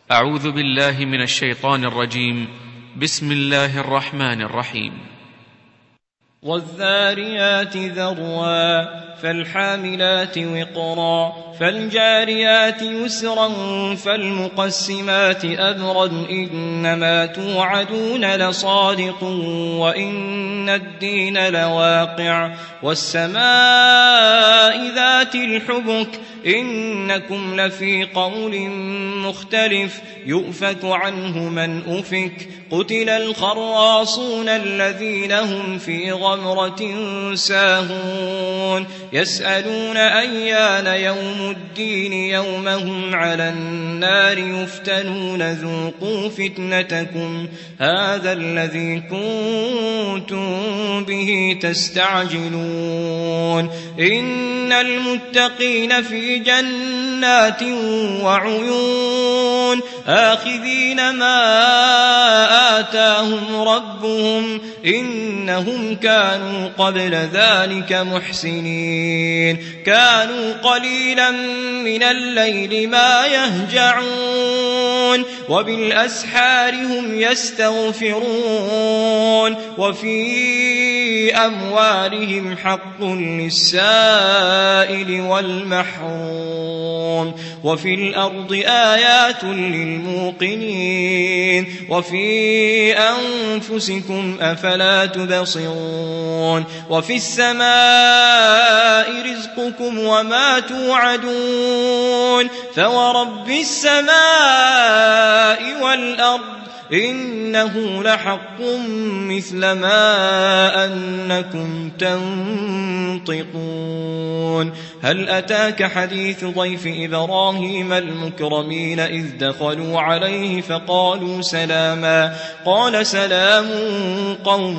أعوذ بالله من الشيطان الرجيم. بسم الله الرحمن الرحيم. والذاريات ذروا فالحاملات وقرا فالجاريات يسرا فالمقسمات أمرا إنما توعدون لصادق وإن الدين لواقع والسماء ذات الحبك إنكم لفي قول مختلف يؤفك عنه من أفك قتل الخراصون الذين هم في غمرة ساهون يسألون أيان يوم الدين يوم هم على النار يفتنون ذوقوا فتنتكم هذا الذي كنتم به تستعجلون إن المتقين في جنات وعيون آخذين ما آتاهم ربهم إنهم كانوا قبل ذلك محسنين كانوا قليلا من الليل ما يهجعون وبالأسحار هم يستغفرون وفي أموالهم حق للسائل والمحروم وفي الأرض آيات للموقنين وفي أنفسكم أفلا تبصرون وفي السماء رزقكم وما توعدون فورب السماء والأرض إنه لحق مثل ما أنكم تنطقون هل أتاك حديث ضيف إبراهيم المكرمين إذ دخلوا عليه فقالوا سلاما قال سلام قوم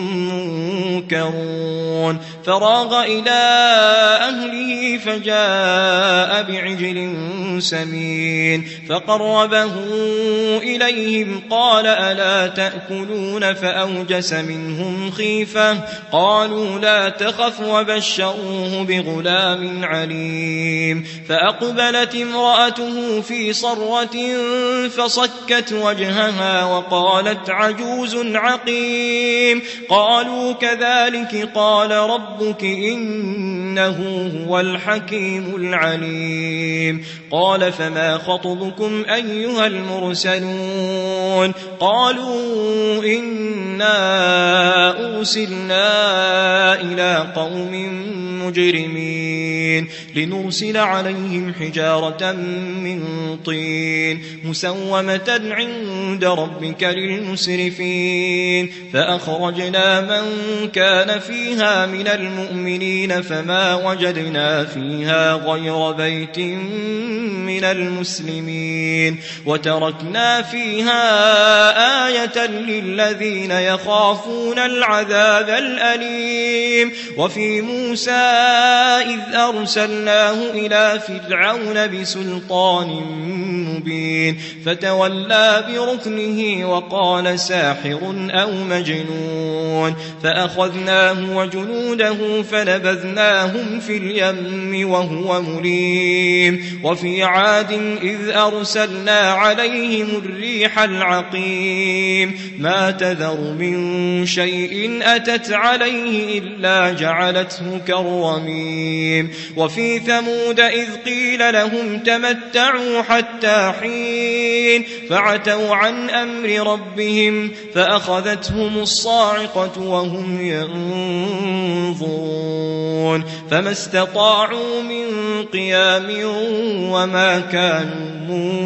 منكرون فراغ إلى أهله فجاء بعجل سمين فقربه إليهم قال ألا تأكلون فأوجس منهم خيفة قالوا لا تخف وبشروه بغلام عليم فأقبلت امرأته في صرة فصكت وجهها وقالت عجوز عقيم قالوا كذلك قال ربك إنه هو الحكيم العليم قال فما خطبكم أيها المرسلون قالوا إنا أرسلنا إلى قوم مجرمين لنرسل عليهم حجارة من طين مسومة عند ربك للمسرفين فأخرجنا من كان فيها من المؤمنين فما وجدنا فيها غير بيت من المسلمين وتركنا فيها آية للذين يخافون العذاب الأليم وفي موسى إذ أرسلناه إلى فرعون بسلطان مبين فتولى بركنه وقال ساحر أو مجنون فأخذناه وجنوده فنبذناهم في اليم وهو مليم وفي عاد إذ أرسلنا عليهم الريح العقيم ما تذر من شيء أتت عليه إلا جعلته كالرميم وفي ثمود إذ قيل لهم تمتعوا حتى حين فعتوا عن أمر ربهم فأخذتهم الصاعقة وهم ينظرون فما استطاعوا من قيام وما كانوا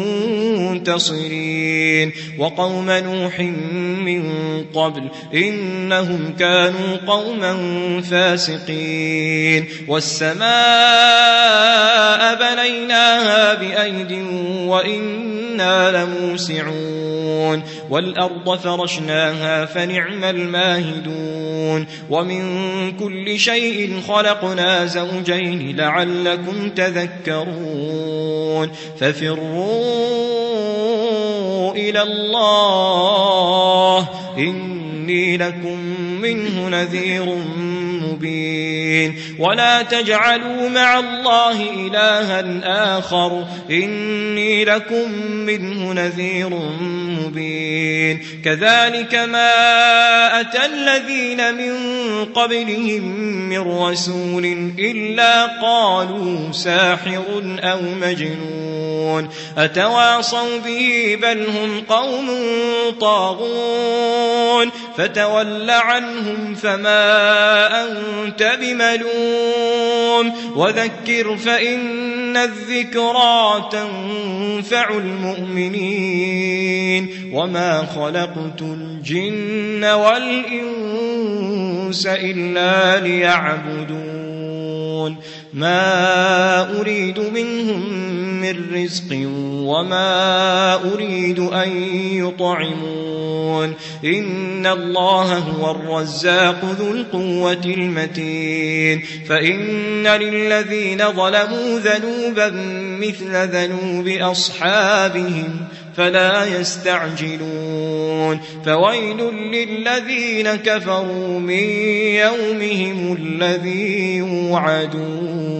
منتصرين وقوم نوح من قبل إنهم كانوا قوما فاسقين والسماء بنيناها بأيد وإنا لموسعون والأرض فرشناها فنعم الماهدون ومن كل شيء خلقنا زوجين لعلكم تذكرون ففروا إلى الله إني لكم منه نذير مبين ولا تجعلوا مع الله إلها آخر إني لكم منه نذير مبين كذلك ما أتى الذين من قبلهم من رسول إلا قالوا ساحر أو مجنون أتواصوا به بل هم قوم طاغون فتول عنهم فما أنت بملوم وذكر فإن الذكرى تنفع المؤمنين وما خلقت الجن والإنس إلا ليعبدون ما أريد منهم من رزق وما أريد أن يطعمون إن الله هو الرزاق ذو القوة المتين فإن للذين ظلموا ذنوبا مثل ذنوب أصحابهم فلا يستعجلون فويل للذين كفروا من يومهم الذي يوعدون